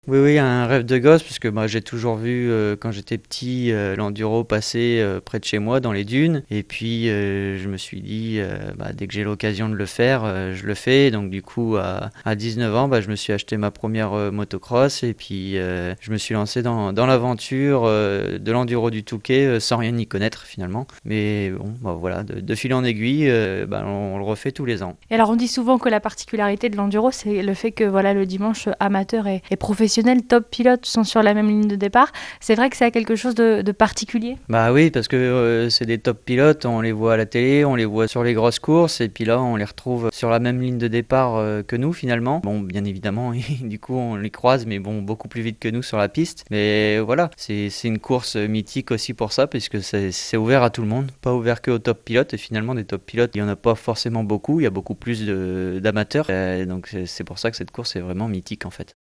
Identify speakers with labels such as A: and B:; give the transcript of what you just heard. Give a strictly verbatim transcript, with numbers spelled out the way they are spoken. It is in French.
A: Oui, oui, un rêve de gosse, puisque bah, j'ai toujours vu euh, quand j'étais petit euh, l'enduro passer euh, près de chez moi dans les dunes. Et puis euh, je me suis dit, euh, bah, dès que j'ai l'occasion de le faire, euh, je le fais. Donc du coup, à, à dix-neuf ans, bah, je me suis acheté ma première euh, motocross et puis euh, je me suis lancé dans, dans l'aventure euh, de l'enduro du Touquet euh, sans rien y connaître finalement. Mais bon, bah, voilà, de, de fil en aiguille, euh, bah, on, on le refait tous les ans.
B: Et alors on dit souvent que la particularité de l'enduro, c'est le fait que voilà, le dimanche, amateur et, et professionnel, top pilote sont sur la même ligne de départ. C'est vrai que ça a quelque chose de, de particulier.
A: Bah oui, parce que euh, c'est des top pilotes, on les voit à la télé, on les voit sur les grosses courses, et puis là on les retrouve sur la même ligne de départ euh, que nous finalement. Bon, bien évidemment, du coup on les croise, mais bon, beaucoup plus vite que nous sur la piste. Mais voilà, c'est, c'est une course mythique aussi pour ça, puisque c'est, c'est ouvert à tout le monde, pas ouvert que aux top pilotes, et finalement des top pilotes, il n'y en a pas forcément beaucoup, il y a beaucoup plus de, d'amateurs, euh, donc c'est, c'est pour ça que cette course est vraiment mythique en fait.